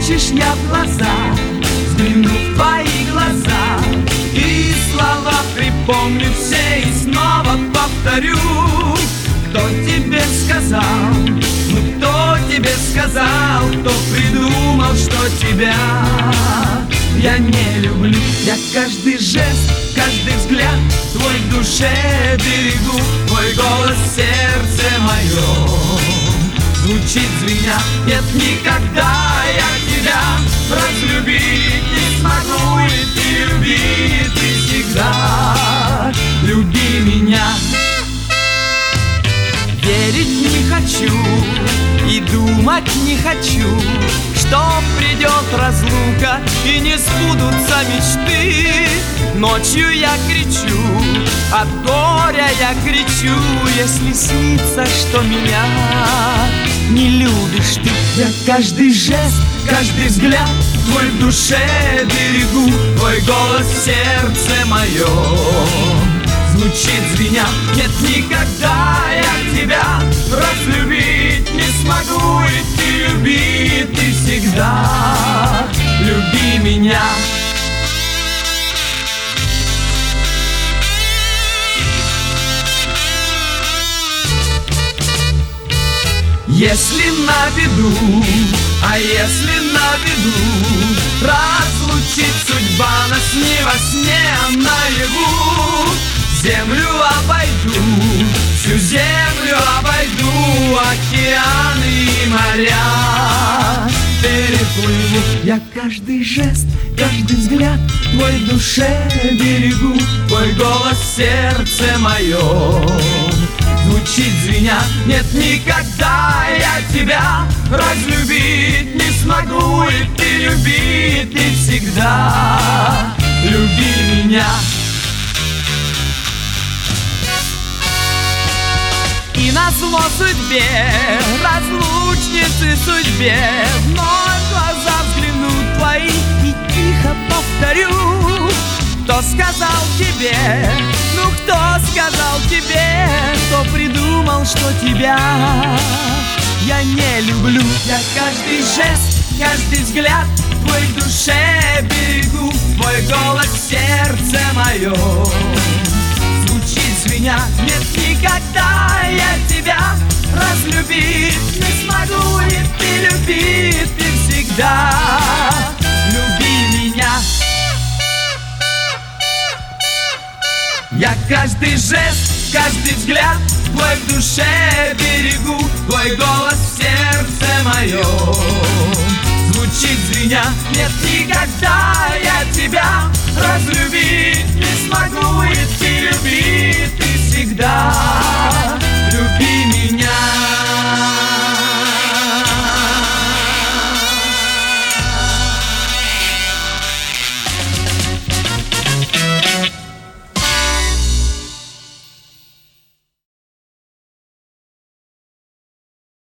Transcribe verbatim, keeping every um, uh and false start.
хочешь, я в глаза взгляну в твои глаза, и слова припомню все и снова повторю. Кто тебе сказал, ну кто тебе сказал, кто придумал, что тебя я не люблю? Я каждый жест, каждый взгляд твой в душе берегу, твой голос в сердце моем звучит звеня. Нет, никогда я тебя разлюбить не смогу, и ты люби, ты всегда люби меня. Верить не хочу и думать не хочу, что придет разлука и не сбудутся мечты. Ночью я кричу, от горя я кричу, если снится, что меня не любишь ты. Я каждый жест, каждый взгляд твой в душе берегу, твой голос в сердце моем звучит звеня. Нет, никогда я тебя разлюбить не смогу, и ты люби, ты всегда люби меня. Если на виду, а если на виду разлучит судьба нас не во сне, а наяву, землю обойду, всю землю обойду, океаны и моря переплыву. Я каждый жест, каждый взгляд твой в душе берегу, твой голос в сердце моем звучит звеня. Нет, никогда я тебя разлюбить не смогу, и ты люби, ты всегда люби меня. И назло судьбе, разлучницы судьбе, вновь в глаза взгляну твои и тихо повторю. Кто сказал тебе, ну кто сказал тебе, кто придумал, что тебя я не люблю? Я каждый жест, каждый взгляд твой в душе берегу, твой голос в сердце моем звучит звеня. Нет, никогда я тебя разлюбить не смогу, и ты люби, ты всегда люби меня. Я каждый жест, каждый взгляд твой в душе берегу, твой голос в сердце моем звучит звеня. Нет, никогда я тебя разлюбить не смогу, и ты люби, ты